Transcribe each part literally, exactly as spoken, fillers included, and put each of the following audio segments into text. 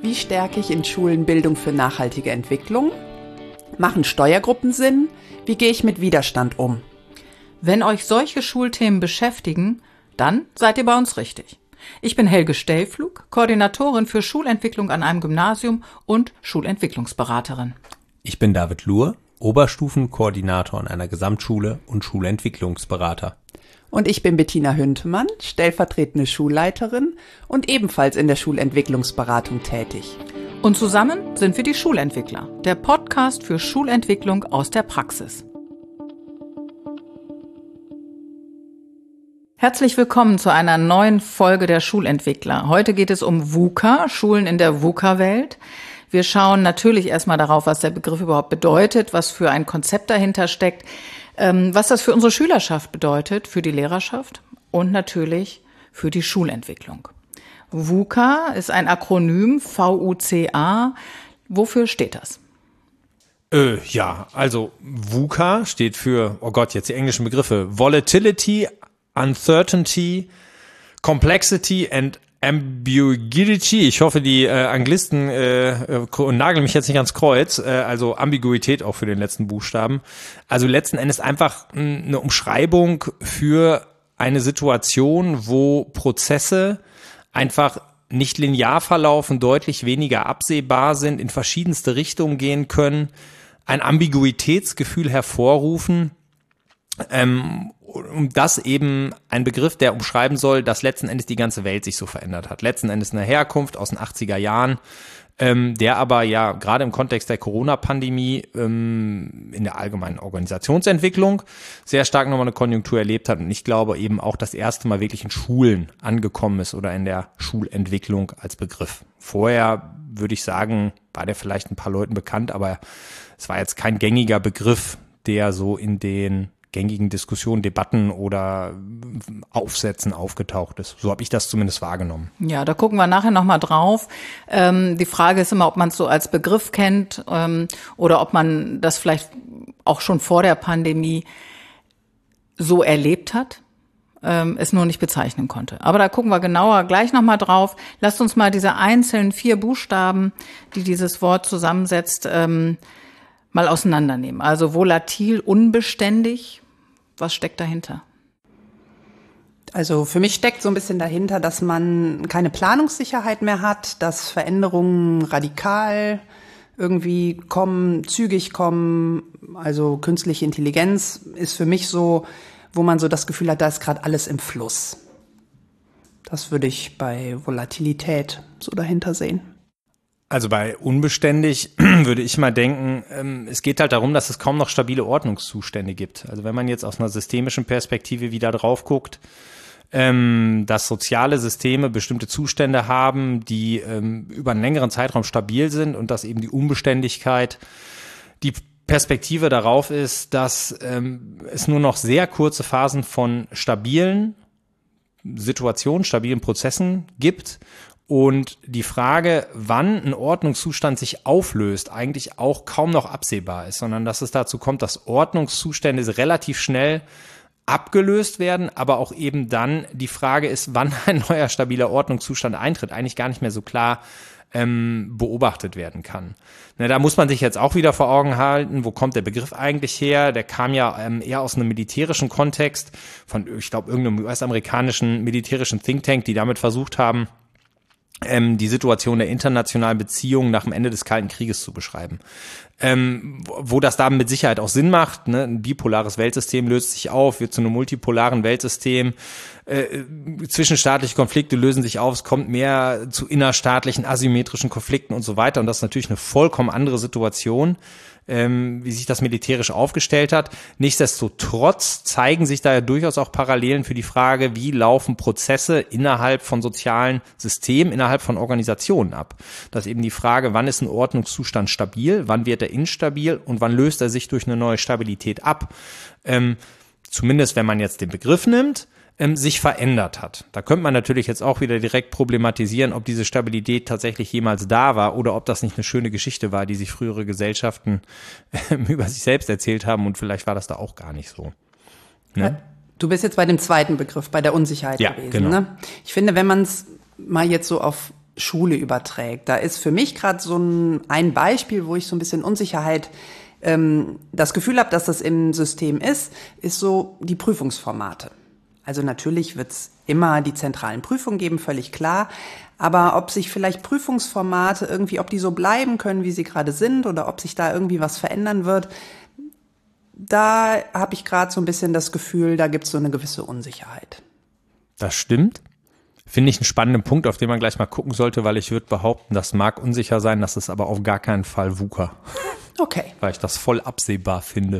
Wie stärke ich in Schulen Bildung für nachhaltige Entwicklung? Machen Steuergruppen Sinn? Wie gehe ich mit Widerstand um? Wenn euch solche Schulthemen beschäftigen, dann seid ihr bei uns richtig. Ich bin Helge Stellflug, Koordinatorin für Schulentwicklung an einem Gymnasium und Schulentwicklungsberaterin. Ich bin David Luhr, Oberstufenkoordinator an einer Gesamtschule und Schulentwicklungsberater. Und ich bin Bettina Hüntemann, stellvertretende Schulleiterin und ebenfalls in der Schulentwicklungsberatung tätig. Und zusammen sind wir die Schulentwickler, der Podcast für Schulentwicklung aus der Praxis. Herzlich willkommen zu einer neuen Folge der Schulentwickler. Heute geht es um VUCA, Schulen in der VUCA-Welt. Wir schauen natürlich erstmal darauf, was der Begriff überhaupt bedeutet, was für ein Konzept dahinter steckt, was das für unsere Schülerschaft bedeutet, für die Lehrerschaft und natürlich für die Schulentwicklung. VUCA ist ein Akronym, V U C A. Wofür steht das? Äh, ja, also VUCA steht für, oh Gott, jetzt die englischen Begriffe, Volatility, Uncertainty, Complexity and Ambiguity. Ich hoffe, die äh, Anglisten äh, äh, nageln mich jetzt nicht ans Kreuz. Äh, also Ambiguität auch für den letzten Buchstaben. Also letzten Endes einfach mh, eine Umschreibung für eine Situation, wo Prozesse einfach nicht linear verlaufen, deutlich weniger absehbar sind, in verschiedenste Richtungen gehen können, ein Ambiguitätsgefühl hervorrufen. Ähm, um das eben ein Begriff, der umschreiben soll, dass letzten Endes die ganze Welt sich so verändert hat. Letzten Endes eine Herkunft aus den achtziger Jahren, ähm, der aber ja gerade im Kontext der Corona-Pandemie ähm, in der allgemeinen Organisationsentwicklung sehr stark nochmal eine Konjunktur erlebt hat und ich glaube eben auch das erste Mal wirklich in Schulen angekommen ist oder in der Schulentwicklung als Begriff. Vorher würde ich sagen, war der vielleicht ein paar Leuten bekannt, aber es war jetzt kein gängiger Begriff, der so in den gängigen Diskussionen, Debatten oder Aufsätzen aufgetaucht ist. So habe ich das zumindest wahrgenommen. Ja, da gucken wir nachher nochmal drauf. Ähm, die Frage ist immer, ob man es so als Begriff kennt ähm, oder ob man das vielleicht auch schon vor der Pandemie so erlebt hat, ähm, es nur nicht bezeichnen konnte. Aber da gucken wir genauer gleich nochmal drauf. Lasst uns mal diese einzelnen vier Buchstaben, die dieses Wort zusammensetzt, ähm, mal auseinandernehmen. Also volatil, unbeständig. Was steckt dahinter? Also für mich steckt so ein bisschen dahinter, dass man keine Planungssicherheit mehr hat, dass Veränderungen radikal irgendwie kommen, zügig kommen. Also künstliche Intelligenz ist für mich so, wo man so das Gefühl hat, da ist gerade alles im Fluss. Das würde ich bei Volatilität so dahinter sehen. Also bei unbeständig würde ich mal denken, es geht halt darum, dass es kaum noch stabile Ordnungszustände gibt. Also wenn man jetzt aus einer systemischen Perspektive wieder drauf guckt, dass soziale Systeme bestimmte Zustände haben, die über einen längeren Zeitraum stabil sind und dass eben die Unbeständigkeit die Perspektive darauf ist, dass es nur noch sehr kurze Phasen von stabilen Situationen, stabilen Prozessen gibt. Und die Frage, wann ein Ordnungszustand sich auflöst, eigentlich auch kaum noch absehbar ist, sondern dass es dazu kommt, dass Ordnungszustände relativ schnell abgelöst werden, aber auch eben dann die Frage ist, wann ein neuer stabiler Ordnungszustand eintritt, eigentlich gar nicht mehr so klar ähm, beobachtet werden kann. Na, da muss man sich jetzt auch wieder vor Augen halten, wo kommt der Begriff eigentlich her? Der kam ja ähm, eher aus einem militärischen Kontext, von, ich glaube, irgendeinem U S-amerikanischen militärischen Think Tank, die damit versucht haben, Ähm, die Situation der internationalen Beziehungen nach dem Ende des Kalten Krieges zu beschreiben. Ähm, wo das da mit Sicherheit auch Sinn macht, ne? Ein bipolares Weltsystem löst sich auf, wird zu einem multipolaren Weltsystem. Äh, zwischenstaatliche Konflikte lösen sich auf, es kommt mehr zu innerstaatlichen, asymmetrischen Konflikten und so weiter. Und das ist natürlich eine vollkommen andere Situation, ähm, wie sich das militärisch aufgestellt hat. Nichtsdestotrotz zeigen sich da ja durchaus auch Parallelen für die Frage, wie laufen Prozesse innerhalb von sozialen Systemen, innerhalb von Organisationen ab. Das ist eben die Frage, wann ist ein Ordnungszustand stabil, wann wird er instabil und wann löst er sich durch eine neue Stabilität ab. Ähm, zumindest wenn man jetzt den Begriff nimmt, ähm, sich verändert hat. Da könnte man natürlich jetzt auch wieder direkt problematisieren, ob diese Stabilität tatsächlich jemals da war oder ob das nicht eine schöne Geschichte war, die sich frühere Gesellschaften äh, über sich selbst erzählt haben und vielleicht war das da auch gar nicht so. Ne? Du bist jetzt bei dem zweiten Begriff, bei der Unsicherheit ja, gewesen. Genau. Ne? Ich finde, wenn man es mal jetzt so auf Schule überträgt. Da ist für mich gerade so ein, ein Beispiel, wo ich so ein bisschen Unsicherheit ähm, das Gefühl habe, dass das im System ist, ist so die Prüfungsformate. Also natürlich wird es immer die zentralen Prüfungen geben, völlig klar. Aber ob sich vielleicht Prüfungsformate irgendwie, ob die so bleiben können, wie sie gerade sind, oder ob sich da irgendwie was verändern wird, da habe ich gerade so ein bisschen das Gefühl, da gibt es so eine gewisse Unsicherheit. Das stimmt. Finde ich einen spannenden Punkt, auf den man gleich mal gucken sollte, weil ich würde behaupten, das mag unsicher sein, das ist aber auf gar keinen Fall VUCA. Okay. Weil ich das voll absehbar finde.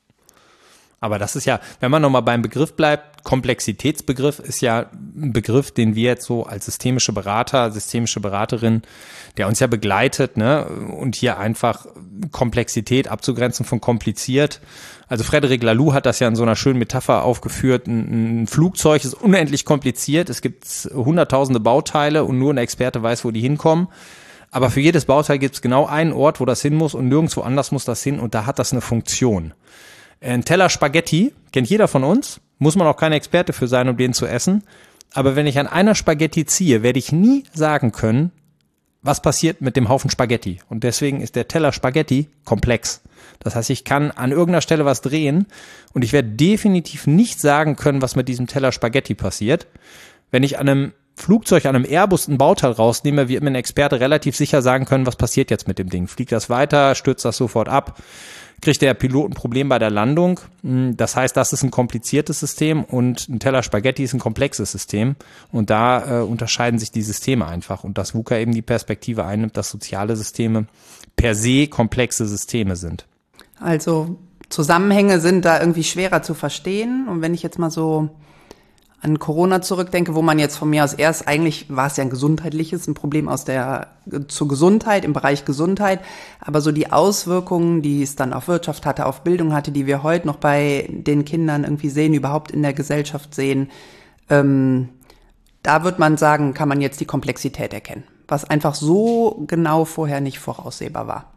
Aber das ist ja, wenn man nochmal beim Begriff bleibt, Komplexitätsbegriff ist ja ein Begriff, den wir jetzt so als systemische Berater, systemische Beraterin, der uns ja begleitet, ne, und hier einfach Komplexität abzugrenzen von kompliziert. Also Frederic Laloux hat das ja in so einer schönen Metapher aufgeführt. Ein, ein Flugzeug ist unendlich kompliziert. Es gibt hunderttausende Bauteile und nur ein Experte weiß, wo die hinkommen. Aber für jedes Bauteil gibt es genau einen Ort, wo das hin muss und nirgendwo anders muss das hin und da hat das eine Funktion. Ein Teller Spaghetti, kennt jeder von uns, muss man auch kein Experte für sein, um den zu essen. Aber wenn ich an einer Spaghetti ziehe, werde ich nie sagen können, was passiert mit dem Haufen Spaghetti. Und deswegen ist der Teller Spaghetti komplex. Das heißt, ich kann an irgendeiner Stelle was drehen und ich werde definitiv nicht sagen können, was mit diesem Teller Spaghetti passiert. Wenn ich an einem Flugzeug, an einem Airbus ein Bauteil rausnehme, wird mir ein Experte relativ sicher sagen können, was passiert jetzt mit dem Ding. Fliegt das weiter, stürzt das sofort ab? Kriegt der Pilot ein Problem bei der Landung. Das heißt, das ist ein kompliziertes System und ein Teller Spaghetti ist ein komplexes System. Und da äh, unterscheiden sich die Systeme einfach. Und dass VUCA eben die Perspektive einnimmt, dass soziale Systeme per se komplexe Systeme sind. Also Zusammenhänge sind da irgendwie schwerer zu verstehen. Und wenn ich jetzt mal so an Corona zurückdenke, wo man jetzt von mir aus erst, eigentlich war es ja ein gesundheitliches, ein Problem aus der, zur Gesundheit, im Bereich Gesundheit, aber so die Auswirkungen, die es dann auf Wirtschaft hatte, auf Bildung hatte, die wir heute noch bei den Kindern irgendwie sehen, überhaupt in der Gesellschaft sehen, ähm, da wird man sagen, kann man jetzt die Komplexität erkennen, was einfach so genau vorher nicht voraussehbar war.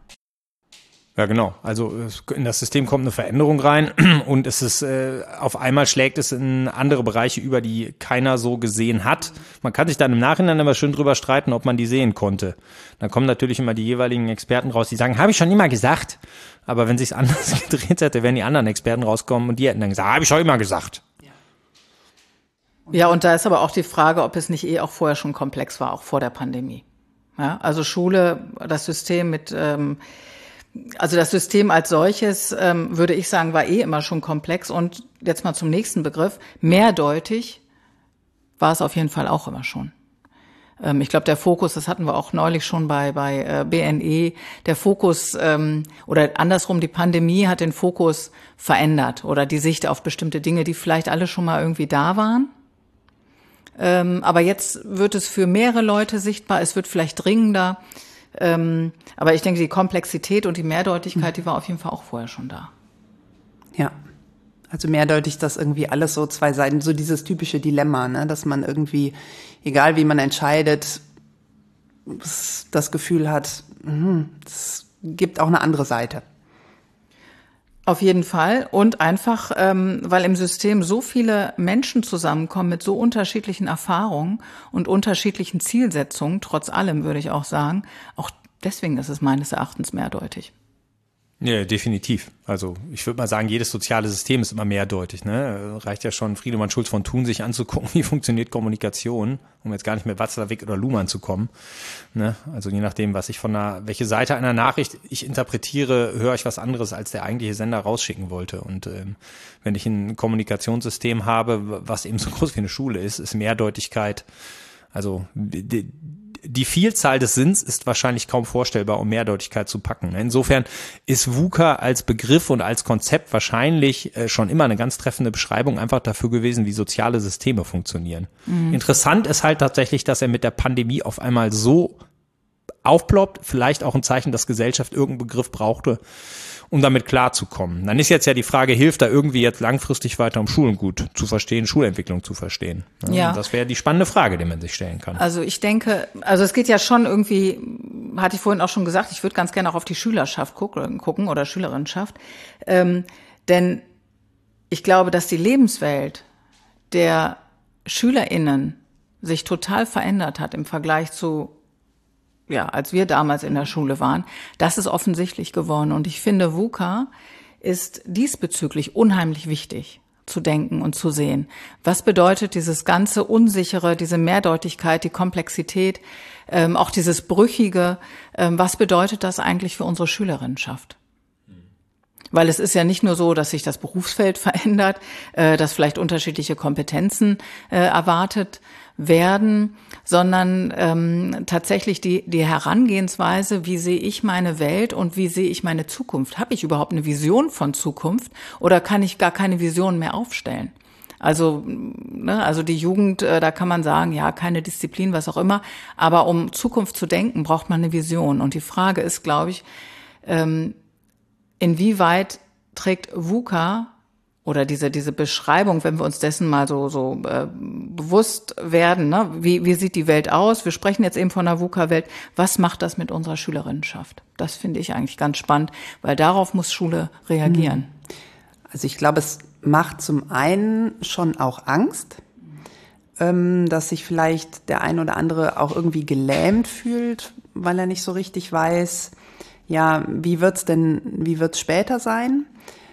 Ja, genau. Also in das System kommt eine Veränderung rein und es ist äh, auf einmal schlägt es in andere Bereiche über, die keiner so gesehen hat. Man kann sich dann im Nachhinein immer schön drüber streiten, ob man die sehen konnte. Dann kommen natürlich immer die jeweiligen Experten raus, die sagen, habe ich schon immer gesagt. Aber wenn sich's anders gedreht hätte, wären die anderen Experten rauskommen und die hätten dann gesagt, habe ich schon immer gesagt. Ja, und da ist aber auch die Frage, ob es nicht eh auch vorher schon komplex war, auch vor der Pandemie. Ja, also Schule, das System mit ähm, Also das System als solches, ähm, würde ich sagen, war eh immer schon komplex. Und jetzt mal zum nächsten Begriff. Mehrdeutig war es auf jeden Fall auch immer schon. Ähm, ich glaube, der Fokus, das hatten wir auch neulich schon bei bei äh, B N E, der Fokus, ähm, oder andersrum, die Pandemie hat den Fokus verändert oder die Sicht auf bestimmte Dinge, die vielleicht alle schon mal irgendwie da waren. Ähm, aber jetzt wird es für mehrere Leute sichtbar, es wird vielleicht dringender. Ähm, aber ich denke, die Komplexität und die Mehrdeutigkeit, die war auf jeden Fall auch vorher schon da. Ja, also mehrdeutig, dass irgendwie alles so zwei Seiten, so dieses typische Dilemma, ne, dass man irgendwie, egal wie man entscheidet, das Gefühl hat, es gibt auch eine andere Seite. Auf jeden Fall und einfach, ähm, weil im System so viele Menschen zusammenkommen mit so unterschiedlichen Erfahrungen und unterschiedlichen Zielsetzungen, trotz allem würde ich auch sagen, auch deswegen ist es meines Erachtens mehrdeutig. Ja, definitiv. Also ich würde mal sagen, jedes soziale System ist immer mehrdeutig. Ne? Reicht ja schon, Friedemann Schulz von Thun sich anzugucken, wie funktioniert Kommunikation, um jetzt gar nicht mit Watzlawick oder Luhmann zu kommen. Ne? Also je nachdem, was ich von einer, welche Seite einer Nachricht ich interpretiere, höre ich was anderes, als der eigentliche Sender rausschicken wollte. Und ähm, wenn ich ein Kommunikationssystem habe, was eben so groß wie eine Schule ist, ist Mehrdeutigkeit, also die, die Vielzahl des Sinns ist wahrscheinlich kaum vorstellbar, um Mehrdeutigkeit zu packen. Insofern ist VUCA als Begriff und als Konzept wahrscheinlich schon immer eine ganz treffende Beschreibung einfach dafür gewesen, wie soziale Systeme funktionieren. Mhm. Interessant ist halt tatsächlich, dass er mit der Pandemie auf einmal so aufploppt, vielleicht auch ein Zeichen, dass Gesellschaft irgendeinen Begriff brauchte, um damit klarzukommen. Dann ist jetzt ja die Frage, hilft da irgendwie jetzt langfristig weiter, um Schulen gut zu verstehen, Schulentwicklung zu verstehen? Ja, ja. Das wäre die spannende Frage, die man sich stellen kann. Also ich denke, also es geht ja schon irgendwie, hatte ich vorhin auch schon gesagt, ich würde ganz gerne auch auf die Schülerschaft gucken oder Schülerinnenschaft, ähm, denn ich glaube, dass die Lebenswelt der SchülerInnen sich total verändert hat im Vergleich zu ja, als wir damals in der Schule waren, das ist offensichtlich geworden. Und ich finde, VUCA ist diesbezüglich unheimlich wichtig zu denken und zu sehen. Was bedeutet dieses ganze Unsichere, diese Mehrdeutigkeit, die Komplexität, ähm, auch dieses Brüchige, ähm, was bedeutet das eigentlich für unsere Schülerinnenschaft? Weil es ist ja nicht nur so, dass sich das Berufsfeld verändert, äh, dass vielleicht unterschiedliche Kompetenzen äh, erwartet werden, sondern ähm, tatsächlich die die Herangehensweise, wie sehe ich meine Welt und wie sehe ich meine Zukunft? Habe ich überhaupt eine Vision von Zukunft oder kann ich gar keine Vision mehr aufstellen? Also, ne, also die Jugend, äh, da kann man sagen, ja, keine Disziplin, was auch immer, aber um Zukunft zu denken, braucht man eine Vision. Und die Frage ist, glaube ich, ähm, inwieweit trägt VUCA oder diese diese Beschreibung, wenn wir uns dessen mal so so äh, bewusst werden, ne? Wie wie sieht die Welt aus? Wir sprechen jetzt eben von der VUCA-Welt. Was macht das mit unserer Schülerinnenschaft? Das finde ich eigentlich ganz spannend, weil darauf muss Schule reagieren. Also ich glaube, es macht zum einen schon auch Angst, ähm, dass sich vielleicht der ein oder andere auch irgendwie gelähmt fühlt, weil er nicht so richtig weiß, ja, wie wird's denn, wie wird's später sein?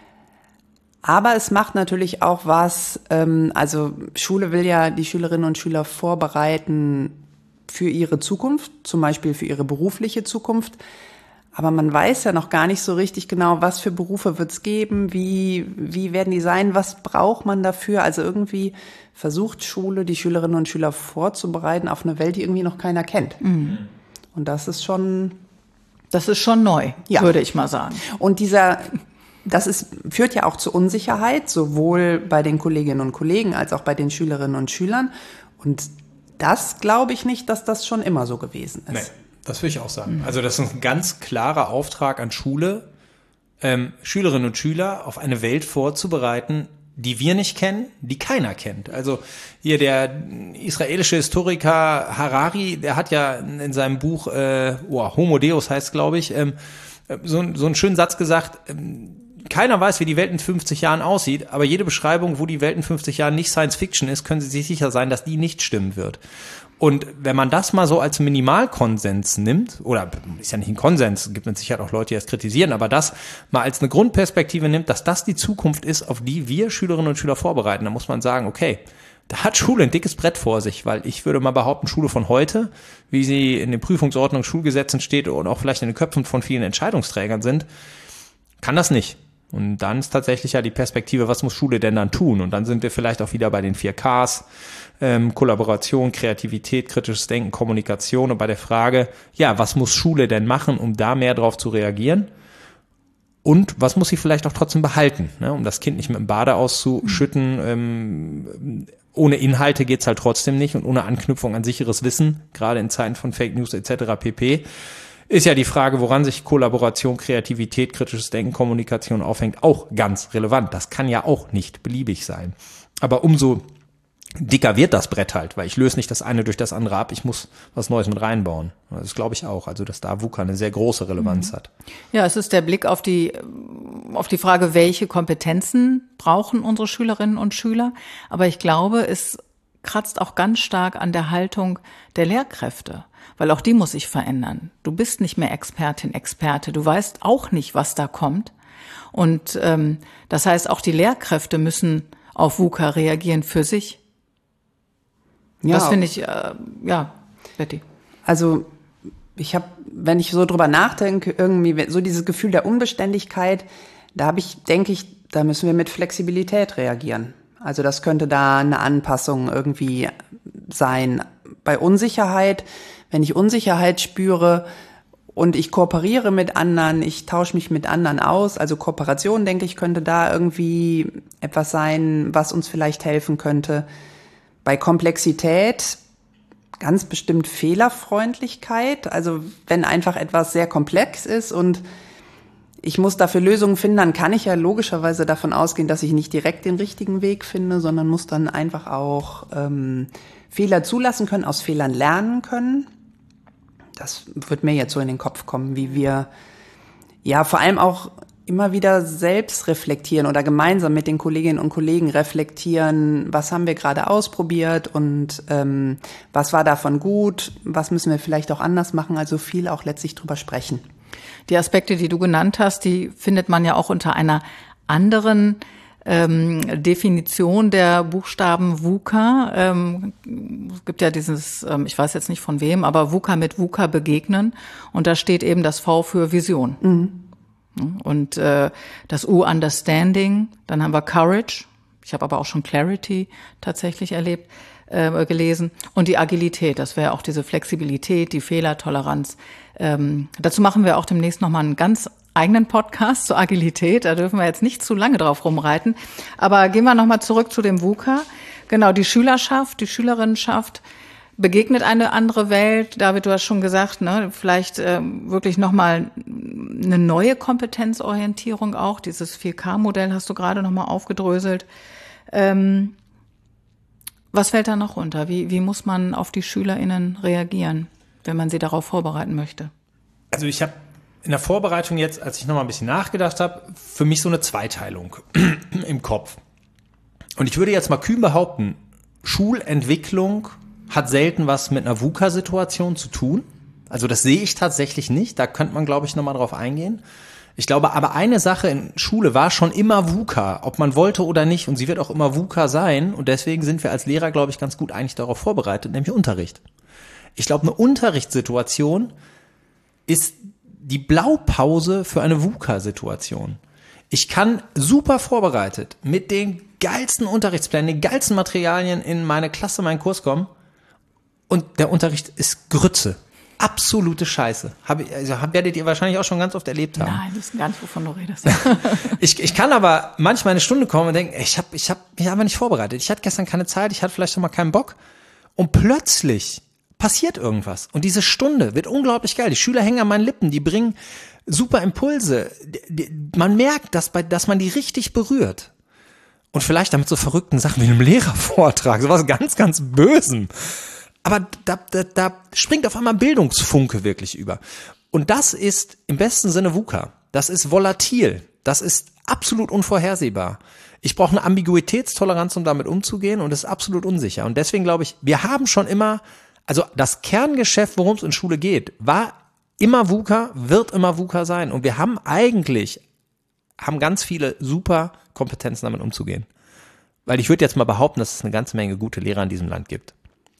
Aber es macht natürlich auch was, ähm, also Schule will ja die Schülerinnen und Schüler vorbereiten für ihre Zukunft, zum Beispiel für ihre berufliche Zukunft. Aber man weiß ja noch gar nicht so richtig genau, was für Berufe wird's geben, wie, wie werden die sein, was braucht man dafür? Also irgendwie versucht Schule, die Schülerinnen und Schüler vorzubereiten auf eine Welt, die irgendwie noch keiner kennt. Mhm. Und das ist schon... Das ist schon neu, ja, würde ich mal sagen. Und dieser, das ist, führt ja auch zu Unsicherheit, sowohl bei den Kolleginnen und Kollegen als auch bei den Schülerinnen und Schülern. Und das glaube ich nicht, dass das schon immer so gewesen ist. Nee, das würde ich auch sagen. Also das ist ein ganz klarer Auftrag an Schule, ähm, Schülerinnen und Schüler auf eine Welt vorzubereiten, die wir nicht kennen, die keiner kennt. Also hier der israelische Historiker Harari, der hat ja in seinem Buch äh, oh, Homo Deus heißt, glaube ich, ähm, so, so einen schönen Satz gesagt, ähm, keiner weiß, wie die Welt in fünfzig Jahren aussieht, aber jede Beschreibung, wo die Welt in fünfzig Jahren nicht Science Fiction ist, können Sie sich sicher sein, dass die nicht stimmen wird. Und wenn man das mal so als Minimalkonsens nimmt, oder ist ja nicht ein Konsens, gibt mit Sicherheit auch Leute, die das kritisieren, aber das mal als eine Grundperspektive nimmt, dass das die Zukunft ist, auf die wir Schülerinnen und Schüler vorbereiten, dann muss man sagen, okay, da hat Schule ein dickes Brett vor sich, weil ich würde mal behaupten, Schule von heute, wie sie in den Prüfungsordnungen, Schulgesetzen steht und auch vielleicht in den Köpfen von vielen Entscheidungsträgern sind, kann das nicht. Und dann ist tatsächlich ja die Perspektive, was muss Schule denn dann tun? Und dann sind wir vielleicht auch wieder bei den vier Ks, ähm, Kollaboration, Kreativität, kritisches Denken, Kommunikation und bei der Frage, ja, was muss Schule denn machen, um da mehr drauf zu reagieren? Und was muss sie vielleicht auch trotzdem behalten, ne? Um das Kind nicht mit dem Bade auszuschütten. Ähm, ohne Inhalte geht's halt trotzdem nicht und ohne Anknüpfung an sicheres Wissen, gerade in Zeiten von Fake News et cetera pp., ist ja die Frage, woran sich Kollaboration, Kreativität, kritisches Denken, Kommunikation aufhängt, auch ganz relevant. Das kann ja auch nicht beliebig sein. Aber umso dicker wird das Brett halt, weil ich löse nicht das eine durch das andere ab, ich muss was Neues mit reinbauen. Das glaube ich auch, also dass da VUCA eine sehr große Relevanz hat. Ja, es ist der Blick auf die, auf die Frage, welche Kompetenzen brauchen unsere Schülerinnen und Schüler. Aber ich glaube, es kratzt auch ganz stark an der Haltung der Lehrkräfte. Weil auch die muss sich verändern. Du bist nicht mehr Expertin, Experte. Du weißt auch nicht, was da kommt. Und ähm, das heißt, auch die Lehrkräfte müssen auf VUCA reagieren für sich. Ja. Das finde ich, äh, ja, Betty. Also ich habe, wenn ich so drüber nachdenke, irgendwie so dieses Gefühl der Unbeständigkeit, da habe ich, denke ich, da müssen wir mit Flexibilität reagieren. Also das könnte da eine Anpassung irgendwie sein. Bei Unsicherheit, wenn ich Unsicherheit spüre und ich kooperiere mit anderen, ich tausche mich mit anderen aus, also Kooperation, denke ich, könnte da irgendwie etwas sein, was uns vielleicht helfen könnte. Bei Komplexität ganz bestimmt Fehlerfreundlichkeit, also wenn einfach etwas sehr komplex ist und ich muss dafür Lösungen finden, dann kann ich ja logischerweise davon ausgehen, dass ich nicht direkt den richtigen Weg finde, sondern muss dann einfach auch ähm, Fehler zulassen können, aus Fehlern lernen können. Das wird mir jetzt so in den Kopf kommen, wie wir ja vor allem auch immer wieder selbst reflektieren oder gemeinsam mit den Kolleginnen und Kollegen reflektieren, was haben wir gerade ausprobiert und ähm, was war davon gut, was müssen wir vielleicht auch anders machen, also viel auch letztlich drüber sprechen. Die Aspekte, die du genannt hast, die findet man ja auch unter einer anderen ähm, Definition der Buchstaben VUCA. Ähm, es gibt ja dieses, ähm, ich weiß jetzt nicht von wem, aber VUCA mit VUCA begegnen und da steht eben das V für Vision. Mhm. Und äh, das U Understanding, dann haben wir Courage, ich habe aber auch schon Clarity tatsächlich erlebt, äh, gelesen und die Agilität, das wäre auch diese Flexibilität, die Fehlertoleranz. Ähm, dazu machen wir auch demnächst nochmal einen ganz eigenen Podcast zur Agilität, da dürfen wir jetzt nicht zu lange drauf rumreiten, aber gehen wir nochmal zurück zu dem VUCA. Genau, die Schülerschaft, die Schülerinnenschaft begegnet eine andere Welt. David, du hast schon gesagt, ne, vielleicht äh, wirklich nochmal eine neue Kompetenzorientierung auch. Dieses vier K Modell hast du gerade nochmal aufgedröselt. Ähm, was fällt da noch runter? Wie, wie muss man auf die SchülerInnen reagieren, wenn man sie darauf vorbereiten möchte? Also ich habe in der Vorbereitung jetzt, als ich nochmal ein bisschen nachgedacht habe, für mich so eine Zweiteilung im Kopf. Und ich würde jetzt mal kühn behaupten, Schulentwicklung hat selten was mit einer VUCA-Situation zu tun. Also das sehe ich tatsächlich nicht. Da könnte man, glaube ich, nochmal drauf eingehen. Ich glaube, aber eine Sache in Schule war schon immer VUCA, ob man wollte oder nicht. Und sie wird auch immer VUCA sein. Und deswegen sind wir als Lehrer, glaube ich, ganz gut eigentlich darauf vorbereitet, nämlich Unterricht. Ich glaube, eine Unterrichtssituation ist die Blaupause für eine VUCA-Situation. Ich kann super vorbereitet mit den geilsten Unterrichtsplänen, den geilsten Materialien in meine Klasse, meinen Kurs kommen. Und der Unterricht ist Grütze. Absolute Scheiße. Hab, also hab, werdet ihr wahrscheinlich auch schon ganz oft erlebt haben. Nein, das ist gar nicht, wovon du redest. ich, ich kann aber manchmal eine Stunde kommen und denken, ich habe ich hab mich einfach nicht vorbereitet. Ich hatte gestern keine Zeit, ich hatte vielleicht schon mal keinen Bock. Und plötzlich passiert irgendwas. Und diese Stunde wird unglaublich geil. Die Schüler hängen an meinen Lippen, die bringen super Impulse. Die, die, man merkt, dass, bei, dass man die richtig berührt. Und vielleicht damit so verrückten Sachen wie einem Lehrervortrag, sowas ganz, ganz Bösem. Aber da, da, da springt auf einmal ein Bildungsfunke wirklich über. Und das ist im besten Sinne VUCA. Das ist volatil. Das ist absolut unvorhersehbar. Ich brauche eine Ambiguitätstoleranz, um damit umzugehen, und es ist absolut unsicher. Und deswegen glaube ich, wir haben schon immer, also das Kerngeschäft, worum es in Schule geht, war immer VUCA, wird immer VUCA sein. Und wir haben eigentlich, haben ganz viele super Kompetenzen, damit umzugehen. Weil ich würde jetzt mal behaupten, dass es eine ganze Menge gute Lehrer in diesem Land gibt.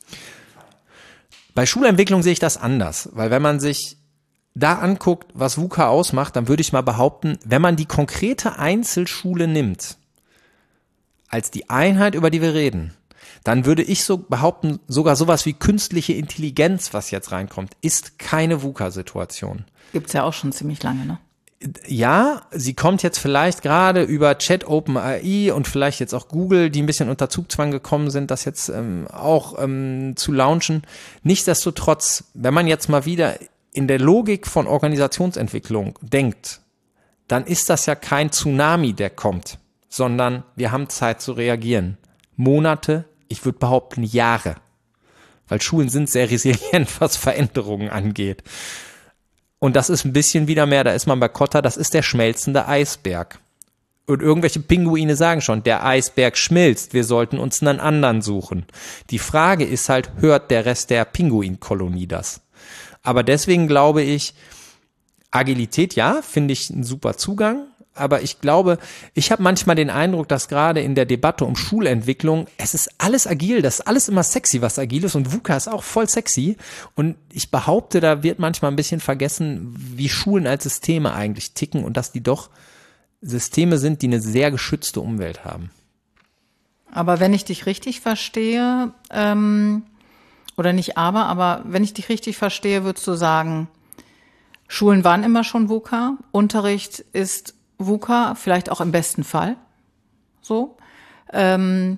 Bei Schulentwicklung sehe ich das anders, weil wenn man sich da anguckt, was VUCA ausmacht, dann würde ich mal behaupten, wenn man die konkrete Einzelschule nimmt, als die Einheit, über die wir reden, dann würde ich so behaupten, sogar sowas wie künstliche Intelligenz, was jetzt reinkommt, ist keine VUCA-Situation. Gibt's ja auch schon ziemlich lange, ne? Ja, sie kommt jetzt vielleicht gerade über Chat OpenAI und vielleicht jetzt auch Google, die ein bisschen unter Zugzwang gekommen sind, das jetzt ähm, auch ähm, zu launchen. Nichtsdestotrotz, wenn man jetzt mal wieder in der Logik von Organisationsentwicklung denkt, dann ist das ja kein Tsunami, der kommt, sondern wir haben Zeit zu reagieren. Monate, ich würde behaupten Jahre, weil Schulen sind sehr resilient, was Veränderungen angeht. Und das ist ein bisschen wieder mehr, da ist man bei Kotter, das ist der schmelzende Eisberg. Und irgendwelche Pinguine sagen schon, der Eisberg schmilzt, wir sollten uns einen anderen suchen. Die Frage ist halt, hört der Rest der Pinguinkolonie das? Aber deswegen glaube ich, Agilität, ja, finde ich einen super Zugang. Aber ich glaube, ich habe manchmal den Eindruck, dass gerade in der Debatte um Schulentwicklung, es ist alles agil, das ist alles immer sexy, was agil ist, und VUCA ist auch voll sexy. Und ich behaupte, da wird manchmal ein bisschen vergessen, wie Schulen als Systeme eigentlich ticken und dass die doch Systeme sind, die eine sehr geschützte Umwelt haben. Aber wenn ich dich richtig verstehe, ähm, oder nicht aber, aber wenn ich dich richtig verstehe, würdest du sagen, Schulen waren immer schon VUCA, Unterricht ist VUCA, vielleicht auch im besten Fall. So. Ähm,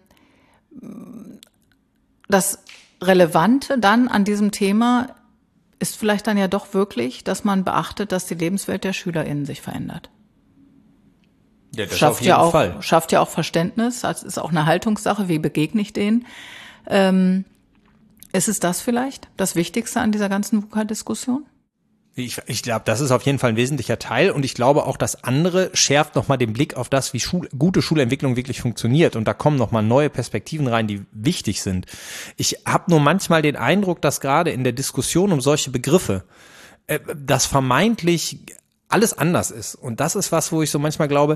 das Relevante dann an diesem Thema ist vielleicht dann ja doch wirklich, dass man beachtet, dass die Lebenswelt der SchülerInnen sich verändert. Ja, das schafft auf jeden ja auch, Fall. Schafft ja auch Verständnis. Das ist auch eine Haltungssache. Wie begegne ich denen? Ähm, ist es das vielleicht das Wichtigste an dieser ganzen VUCA-Diskussion? Ich, ich glaube, das ist auf jeden Fall ein wesentlicher Teil und ich glaube auch, das andere schärft nochmal den Blick auf das, wie Schul- gute Schulentwicklung wirklich funktioniert und da kommen nochmal neue Perspektiven rein, die wichtig sind. Ich habe nur manchmal den Eindruck, dass gerade in der Diskussion um solche Begriffe äh, das vermeintlich alles anders ist und das ist was, wo ich so manchmal glaube,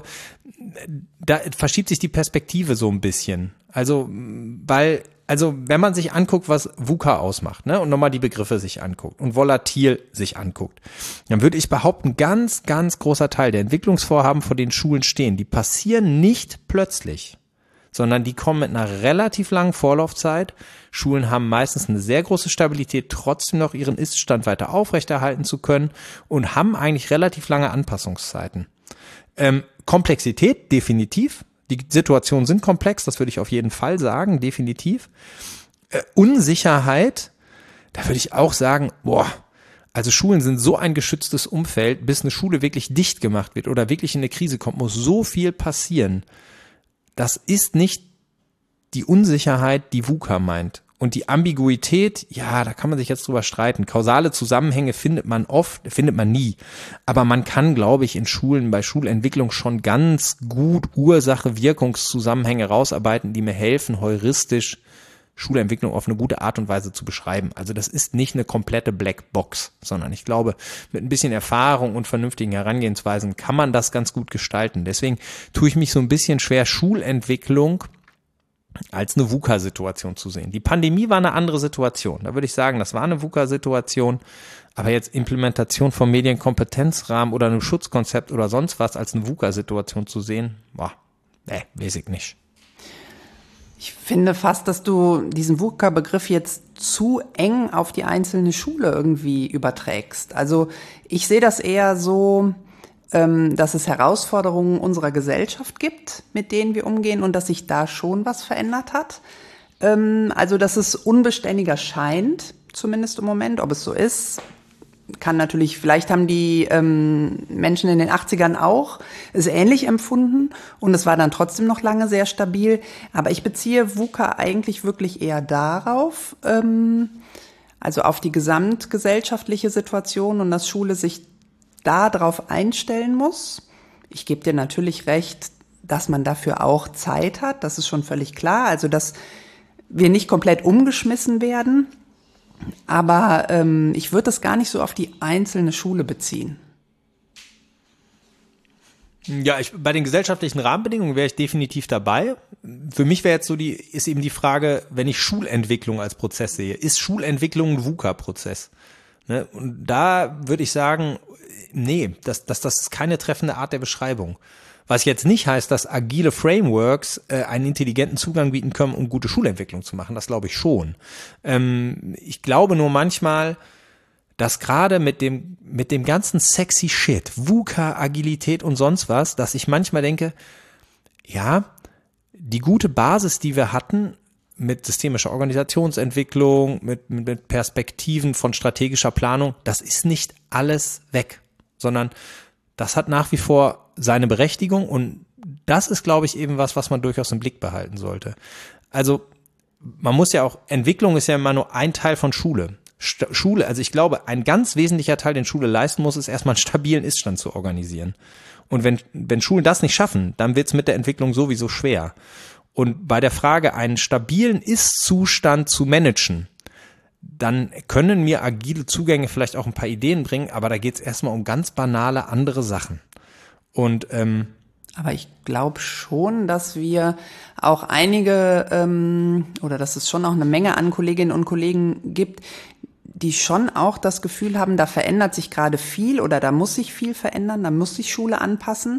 da verschiebt sich die Perspektive so ein bisschen. Also, weil Also wenn man sich anguckt, was VUCA ausmacht, ne, und nochmal die Begriffe sich anguckt und volatil sich anguckt, dann würde ich behaupten, ganz, ganz großer Teil der Entwicklungsvorhaben, vor denen Schulen stehen, die passieren nicht plötzlich, sondern die kommen mit einer relativ langen Vorlaufzeit. Schulen haben meistens eine sehr große Stabilität, trotzdem noch ihren Ist-Stand weiter aufrechterhalten zu können und haben eigentlich relativ lange Anpassungszeiten. Ähm, Komplexität, definitiv. Die Situationen sind komplex, das würde ich auf jeden Fall sagen, definitiv. Äh, Unsicherheit, da würde ich auch sagen, boah, also Schulen sind so ein geschütztes Umfeld, bis eine Schule wirklich dicht gemacht wird oder wirklich in eine Krise kommt, muss so viel passieren. Das ist nicht die Unsicherheit, die VUCA meint. Und die Ambiguität, ja, da kann man sich jetzt drüber streiten. Kausale Zusammenhänge findet man oft, findet man nie. Aber man kann, glaube ich, in Schulen, bei Schulentwicklung schon ganz gut Ursache-Wirkungszusammenhänge rausarbeiten, die mir helfen, heuristisch Schulentwicklung auf eine gute Art und Weise zu beschreiben. Also das ist nicht eine komplette Blackbox, sondern ich glaube, mit ein bisschen Erfahrung und vernünftigen Herangehensweisen kann man das ganz gut gestalten. Deswegen tue ich mich so ein bisschen schwer, Schulentwicklung als eine VUCA-Situation zu sehen. Die Pandemie war eine andere Situation. Da würde ich sagen, das war eine VUCA-Situation, aber jetzt Implementation vom Medienkompetenzrahmen oder einem Schutzkonzept oder sonst was als eine VUCA-Situation zu sehen, boah, nee, weiß ich nicht. Ich finde fast, dass du diesen VUCA-Begriff jetzt zu eng auf die einzelne Schule irgendwie überträgst. Also ich sehe das eher so, dass es Herausforderungen unserer Gesellschaft gibt, mit denen wir umgehen und dass sich da schon was verändert hat. Also, dass es unbeständiger scheint, zumindest im Moment. Ob es so ist, kann natürlich, vielleicht haben die ähm, Menschen in den achtzigern auch es ähnlich empfunden und es war dann trotzdem noch lange sehr stabil. Aber ich beziehe VUCA eigentlich wirklich eher darauf, ähm, also auf die gesamtgesellschaftliche Situation und dass Schule sich da drauf einstellen muss. Ich gebe dir natürlich recht, dass man dafür auch Zeit hat. Das ist schon völlig klar. Also, dass wir nicht komplett umgeschmissen werden. Aber ähm, ich würde das gar nicht so auf die einzelne Schule beziehen. Ja, ich, bei den gesellschaftlichen Rahmenbedingungen wäre ich definitiv dabei. Für mich wäre jetzt so die, ist eben die Frage, wenn ich Schulentwicklung als Prozess sehe, ist Schulentwicklung ein VUCA-Prozess? Ne? Und da würde ich sagen, nee, das, das, das ist keine treffende Art der Beschreibung. Was jetzt nicht heißt, dass agile Frameworks äh, einen intelligenten Zugang bieten können, um gute Schulentwicklung zu machen. Das glaube ich schon. Ähm, ich glaube nur manchmal, dass gerade mit dem mit dem ganzen sexy Shit, VUCA, Agilität und sonst was, dass ich manchmal denke, ja, die gute Basis, die wir hatten, mit systemischer Organisationsentwicklung, mit, mit Perspektiven von strategischer Planung, das ist nicht alles weg, sondern das hat nach wie vor seine Berechtigung und das ist, glaube ich, eben was, was man durchaus im Blick behalten sollte. Also man muss ja auch, Entwicklung ist ja immer nur ein Teil von Schule. St- Schule, also ich glaube, ein ganz wesentlicher Teil, den Schule leisten muss, ist erstmal einen stabilen Ist-Stand zu organisieren. Und wenn, wenn Schulen das nicht schaffen, dann wird es mit der Entwicklung sowieso schwer. Und bei der Frage, einen stabilen Ist-Zustand zu managen, dann können mir agile Zugänge vielleicht auch ein paar Ideen bringen, aber da geht es erstmal um ganz banale andere Sachen. Und ähm, aber ich glaube schon, dass wir auch einige ähm, oder dass es schon auch eine Menge an Kolleginnen und Kollegen gibt, die schon auch das Gefühl haben, da verändert sich gerade viel oder da muss sich viel verändern, da muss sich Schule anpassen.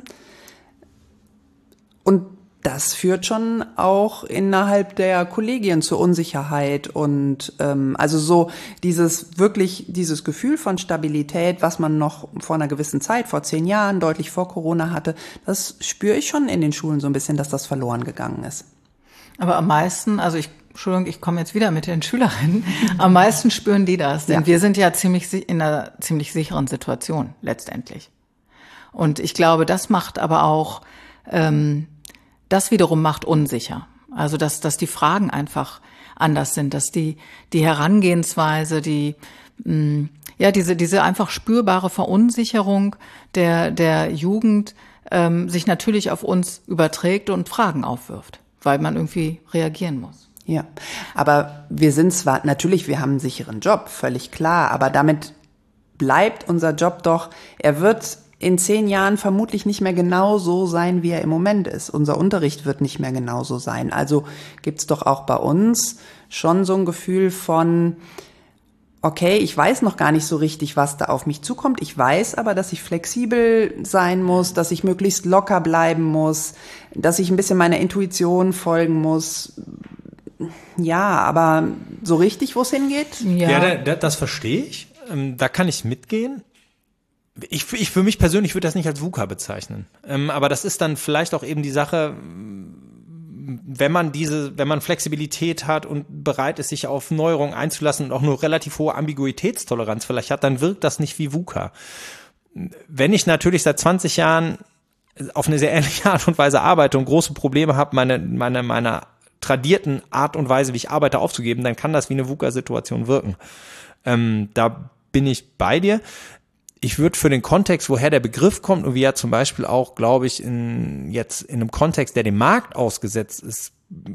Und das führt schon auch innerhalb der Kollegien zur Unsicherheit und ähm, also so dieses wirklich dieses Gefühl von Stabilität, was man noch vor einer gewissen Zeit, vor zehn Jahren, deutlich vor Corona hatte, das spüre ich schon in den Schulen so ein bisschen, dass das verloren gegangen ist. Aber am meisten, also ich, Entschuldigung, ich komme jetzt wieder mit den Schülerinnen, am meisten spüren die das, denn ja. Wir sind ja ziemlich in einer ziemlich sicheren Situation letztendlich. Und ich glaube, das macht aber auch ähm, Das wiederum macht unsicher. Also dass, dass die Fragen einfach anders sind, dass die, die Herangehensweise, die, mh, ja, diese, diese einfach spürbare Verunsicherung der, der Jugend ähm, sich natürlich auf uns überträgt und Fragen aufwirft, weil man irgendwie reagieren muss. Ja, aber wir sind zwar, natürlich, wir haben einen sicheren Job, völlig klar, aber damit bleibt unser Job doch, er wird in zehn Jahren vermutlich nicht mehr genau so sein, wie er im Moment ist. Unser Unterricht wird nicht mehr genau so sein. Also gibt's doch auch bei uns schon so ein Gefühl von, okay, ich weiß noch gar nicht so richtig, was da auf mich zukommt. Ich weiß aber, dass ich flexibel sein muss, dass ich möglichst locker bleiben muss, dass ich ein bisschen meiner Intuition folgen muss. Ja, aber so richtig, wo es hingeht? Ja, ja da, da, das verstehe ich. Ähm, da kann ich mitgehen. Ich, ich für mich persönlich würde das nicht als VUCA bezeichnen. Ähm, aber das ist dann vielleicht auch eben die Sache, wenn man diese, wenn man Flexibilität hat und bereit ist, sich auf Neuerungen einzulassen und auch nur relativ hohe Ambiguitätstoleranz vielleicht hat, dann wirkt das nicht wie VUCA. Wenn ich natürlich seit zwanzig Jahren auf eine sehr ähnliche Art und Weise arbeite und große Probleme habe, meine, meine, meiner tradierten Art und Weise, wie ich arbeite, aufzugeben, dann kann das wie eine VUCA-Situation wirken. Ähm, da bin ich bei dir. Ich würde für den Kontext, woher der Begriff kommt und wie er zum Beispiel auch, glaube ich, in jetzt in einem Kontext, der dem Markt ausgesetzt ist,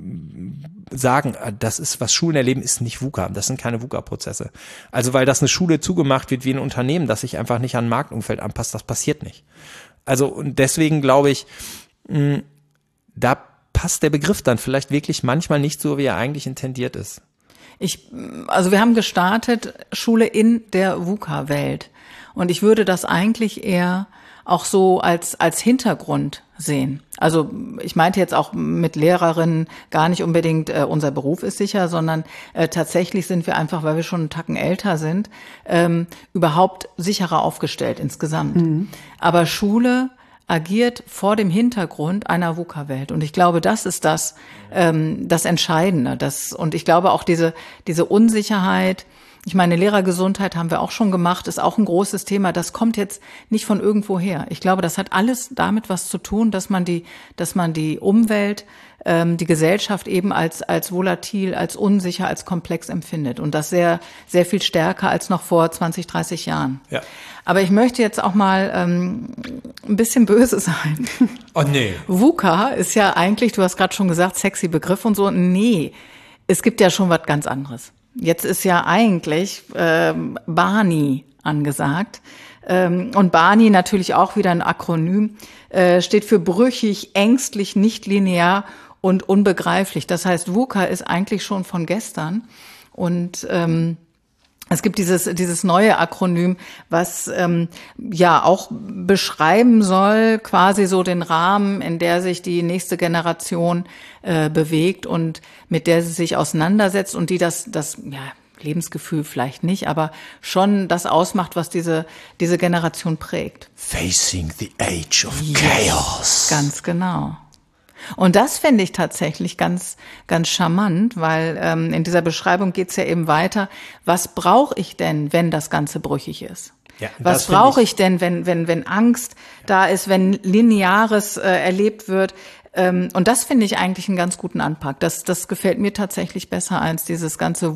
sagen, das ist, was Schulen erleben, ist nicht VUCA. Das sind keine VUCA-Prozesse. Also, weil das eine Schule zugemacht wird wie ein Unternehmen, das sich einfach nicht an ein Marktumfeld anpasst, das passiert nicht. Also, und deswegen glaube ich, mh, da passt der Begriff dann vielleicht wirklich manchmal nicht so, wie er eigentlich intendiert ist. Ich, also wir haben gestartet, Schule in der VUCA-Welt. Und ich würde das eigentlich eher auch so als als Hintergrund sehen. Also ich meinte jetzt auch mit Lehrerinnen gar nicht unbedingt, äh, unser Beruf ist sicher, sondern äh, tatsächlich sind wir einfach, weil wir schon einen Tacken älter sind, ähm, überhaupt sicherer aufgestellt insgesamt. Mhm. Aber Schule agiert vor dem Hintergrund einer VUCA-Welt. Und ich glaube, das ist das, ähm, das Entscheidende. Das, und ich glaube auch diese diese Unsicherheit. Ich meine, Lehrergesundheit haben wir auch schon gemacht, ist auch ein großes Thema. Das kommt jetzt nicht von irgendwo her. Ich glaube, das hat alles damit was zu tun, dass man die, dass man die Umwelt, ähm, die Gesellschaft eben als als volatil, als unsicher, als komplex empfindet und das sehr sehr viel stärker als noch vor zwanzig, dreißig Jahren. Ja. Aber ich möchte jetzt auch mal ähm, ein bisschen böse sein. Oh nee. VUCA ist ja eigentlich, du hast gerade schon gesagt, sexy Begriff und so. Nee, es gibt ja schon was ganz anderes. Jetzt ist ja eigentlich ähm, BANI angesagt. Ähm, und BANI natürlich auch wieder ein Akronym, äh, steht für brüchig, ängstlich, nicht linear und unbegreiflich. Das heißt, VUCA ist eigentlich schon von gestern. Und ähm, es gibt dieses dieses neue Akronym, was ähm, ja auch beschreiben soll, quasi so den Rahmen, in der sich die nächste Generation äh, bewegt und mit der sie sich auseinandersetzt und die das das ja Lebensgefühl vielleicht nicht, aber schon das ausmacht, was diese diese Generation prägt. Facing the age of yes, chaos. Ganz genau. Und das finde ich tatsächlich ganz, ganz charmant, weil ähm, in dieser Beschreibung geht's ja eben weiter. Was brauche ich denn, wenn das Ganze brüchig ist? Ja, was brauche ich, ich denn, wenn, wenn, wenn Angst ja. da ist, wenn Lineares äh, erlebt wird? Ähm, und das finde ich eigentlich einen ganz guten Anpack. Das, das gefällt mir tatsächlich besser als dieses ganze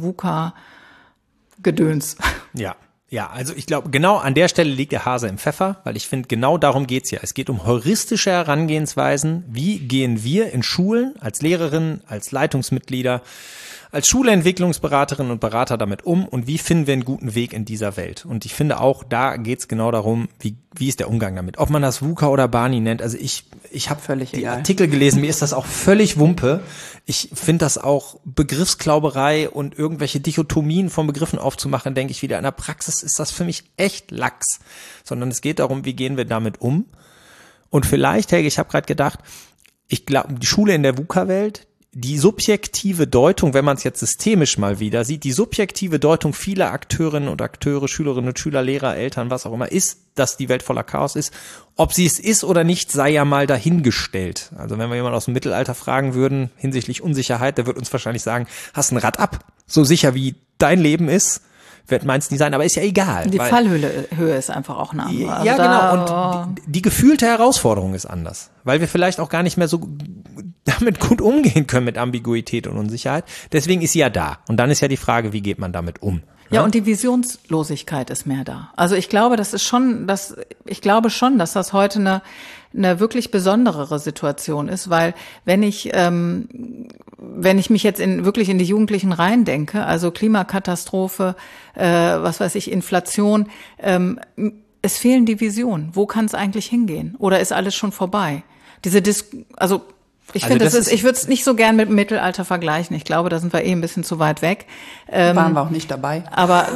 VUCA-Gedöns. Ja. Ja, also ich glaube, genau an der Stelle liegt der Hase im Pfeffer, weil ich finde, genau darum geht's ja. Es geht um heuristische Herangehensweisen. Wie gehen wir in Schulen als Lehrerinnen, als Leitungsmitglieder, als Schulentwicklungsberaterinnen und Berater damit um und wie finden wir einen guten Weg in dieser Welt? Und ich finde auch, da geht's genau darum, wie wie ist der Umgang damit? Ob man das VUCA oder BANI nennt, also ich ich habe völlig die egal. Artikel gelesen, mir ist das auch völlig Wumpe. Ich finde das auch Begriffsklauberei und irgendwelche Dichotomien von Begriffen aufzumachen, denke ich wieder, in der Praxis ist das für mich echt Lachs. Sondern es geht darum, wie gehen wir damit um? Und vielleicht, Helge, ich habe gerade gedacht, ich glaube, die Schule in der VUCA-Welt, die subjektive Deutung, wenn man es jetzt systemisch mal wieder sieht, die subjektive Deutung vieler Akteurinnen und Akteure, Schülerinnen und Schüler, Lehrer, Eltern, was auch immer, ist, dass die Welt voller Chaos ist. Ob sie es ist oder nicht, sei ja mal dahingestellt. Also wenn wir jemanden aus dem Mittelalter fragen würden hinsichtlich Unsicherheit, der wird uns wahrscheinlich sagen, hast ein Rad ab. So sicher wie dein Leben ist, wird meins nie sein, aber ist ja egal. Die weil, Fallhöhe Höhe ist einfach auch eine andere. Also ja, da, genau. Und die, die gefühlte Herausforderung ist anders, weil wir vielleicht auch gar nicht mehr so damit gut umgehen können mit Ambiguität und Unsicherheit. Deswegen ist sie ja da. Und dann ist ja die Frage, wie geht man damit um? Ja, und die Visionslosigkeit ist mehr da. Also ich glaube, das ist schon, das, ich glaube schon, dass das heute eine, eine wirklich besonderere Situation ist, weil wenn ich, ähm, wenn ich mich jetzt in, wirklich in die Jugendlichen reindenke, also Klimakatastrophe, äh, was weiß ich, Inflation, ähm, es fehlen die Visionen. Wo kann es eigentlich hingehen? Oder ist alles schon vorbei? Diese Dis, also Ich Also finde, das das ist, ist- ich würde es nicht so gern mit dem Mittelalter vergleichen. Ich glaube, da sind wir eh ein bisschen zu weit weg. Ähm, Waren wir auch nicht dabei. aber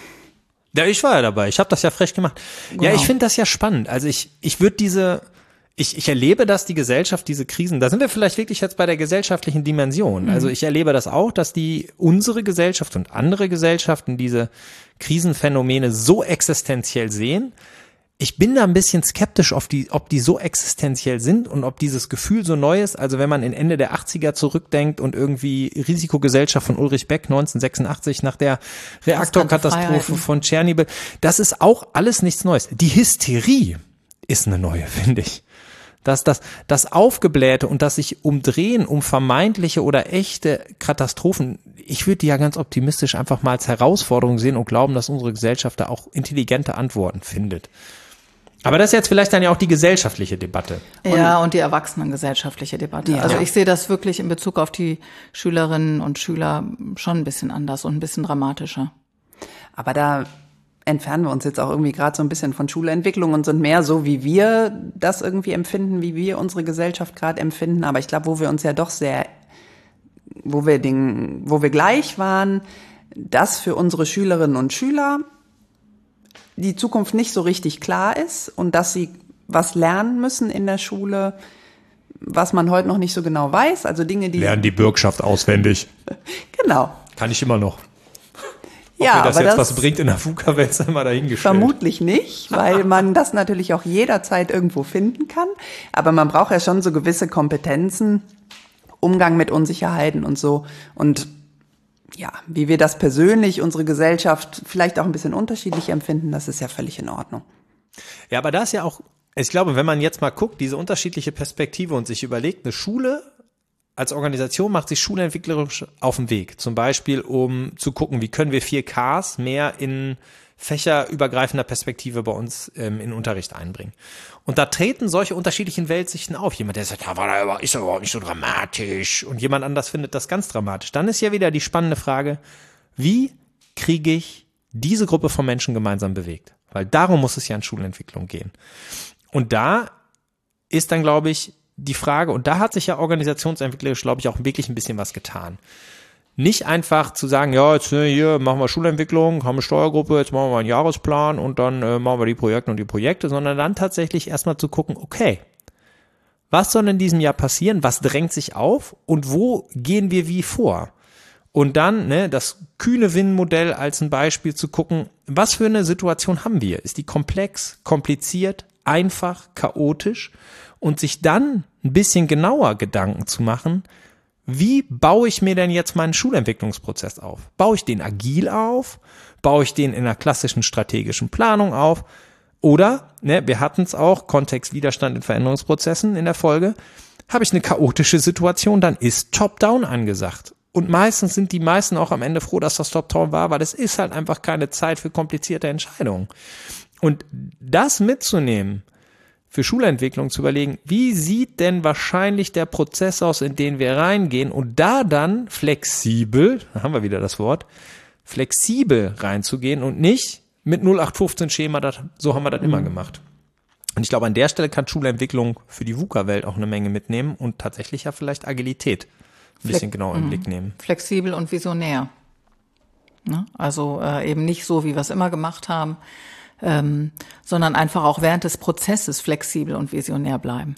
Ja, ich war ja dabei. Ich habe das ja frech gemacht. Ja, Genau. ich finde das ja spannend. Also ich, ich würde diese, ich, ich erlebe, dass die Gesellschaft diese Krisen, da sind wir vielleicht wirklich jetzt bei der gesellschaftlichen Dimension. Also ich erlebe das auch, dass die unsere Gesellschaft und andere Gesellschaften diese Krisenphänomene so existenziell sehen. Ich bin da ein bisschen skeptisch, ob die, ob die so existenziell sind und ob dieses Gefühl so neu ist. Also wenn man in Ende der achtziger zurückdenkt und irgendwie Risikogesellschaft von Ulrich Beck neunzehnhundertsechsundachtzig nach der Reaktorkatastrophe Freiheiten. von Tschernobyl, das ist auch alles nichts Neues. Die Hysterie ist eine neue, finde ich. Das, das, das Aufgeblähte und das sich umdrehen um vermeintliche oder echte Katastrophen, ich würde die ja ganz optimistisch einfach mal als Herausforderung sehen und glauben, dass unsere Gesellschaft da auch intelligente Antworten findet. Aber das ist jetzt vielleicht dann ja auch die gesellschaftliche Debatte. ja, und die erwachsenengesellschaftliche Debatte. Ja. Also ich sehe das wirklich in Bezug auf die Schülerinnen und Schüler schon ein bisschen anders und ein bisschen dramatischer. Aber da entfernen wir uns jetzt auch irgendwie gerade so ein bisschen von Schulentwicklung und sind mehr so, wie wir das irgendwie empfinden, wie wir unsere Gesellschaft gerade empfinden. Aber ich glaube, wo wir uns ja doch sehr, wo wir den, wo wir gleich waren, dass für unsere Schülerinnen und Schüler die Zukunft nicht so richtig klar ist und dass sie was lernen müssen in der Schule, was man heute noch nicht so genau weiß. Also Dinge, die Lernen die Bürgschaft auswendig. genau. Kann ich immer noch. Ob Ja, mir das aber jetzt das was bringt in der VUCA-Welt, ist immer dahingestellt. vermutlich nicht, weil man das natürlich auch jederzeit irgendwo finden kann. Aber man braucht ja schon so gewisse Kompetenzen, Umgang mit Unsicherheiten und so. Und ja, wie wir das persönlich, unsere Gesellschaft vielleicht auch ein bisschen unterschiedlich empfinden, das ist ja völlig in Ordnung. Ja, aber da ist ja auch, ich glaube, wenn man jetzt mal guckt, diese unterschiedliche Perspektive und sich überlegt, eine Schule als Organisation macht sich schulentwicklerisch auf den Weg. Zum Beispiel, um zu gucken, wie können wir vier Ks mehr in fächerübergreifender Perspektive bei uns ähm, in Unterricht einbringen. Und da treten solche unterschiedlichen Weltsichten auf. Jemand, der sagt, ja, war da, ist doch überhaupt nicht so dramatisch. Und jemand anders findet das ganz dramatisch. Dann ist ja wieder die spannende Frage, wie kriege ich diese Gruppe von Menschen gemeinsam bewegt? Weil darum muss es ja in Schulentwicklung gehen. Und da ist dann, glaube ich, die Frage, und da hat sich ja organisationsentwicklerisch, glaube ich, auch wirklich ein bisschen was getan. Nicht einfach zu sagen, ja, jetzt ne, hier machen wir Schulentwicklung, haben eine Steuergruppe, jetzt machen wir einen Jahresplan und dann äh, machen wir die Projekte und die Projekte, sondern dann tatsächlich erstmal zu gucken, okay, was soll in diesem Jahr passieren, was drängt sich auf und wo gehen wir wie vor? Und dann ne, das kühne Win-Modell als ein Beispiel zu gucken, was für eine Situation haben wir? Ist die komplex, kompliziert, einfach, chaotisch? Und sich dann ein bisschen genauer Gedanken zu machen, wie baue ich mir denn jetzt meinen Schulentwicklungsprozess auf? Baue ich den agil auf? Baue ich den in einer klassischen strategischen Planung auf? Oder, ne, wir hatten es auch, Kontext Widerstand in Veränderungsprozessen in der Folge, habe ich eine chaotische Situation, dann ist Top-Down angesagt. Und meistens sind die meisten auch am Ende froh, dass das Top-Down war, weil es ist halt einfach keine Zeit für komplizierte Entscheidungen. Und das mitzunehmen, für Schulentwicklung zu überlegen, wie sieht denn wahrscheinlich der Prozess aus, in den wir reingehen und da dann flexibel, da haben wir wieder das Wort, flexibel reinzugehen und nicht mit null acht fünfzehn Schema, das, so haben wir das mhm. immer gemacht. Und ich glaube, an der Stelle kann Schulentwicklung für die VUCA-Welt auch eine Menge mitnehmen und tatsächlich ja vielleicht Agilität ein bisschen Fle- genauer im mhm. Blick nehmen. Flexibel und visionär. Ne? Also äh, eben nicht so, wie wir es immer gemacht haben, Ähm, sondern einfach auch während des Prozesses flexibel und visionär bleiben.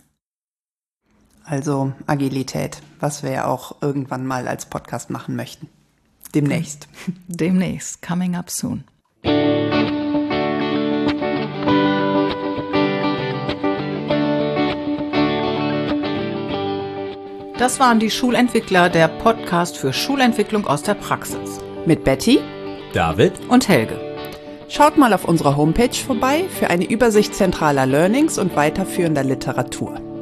Also Agilität, was wir ja auch irgendwann mal als Podcast machen möchten. Demnächst. Demnächst. Coming up soon. Das waren die Schulentwickler, der Podcast für Schulentwicklung aus der Praxis. Mit Betty David und Helge. Schaut mal auf unserer Homepage vorbei für eine Übersicht zentraler Learnings und weiterführender Literatur.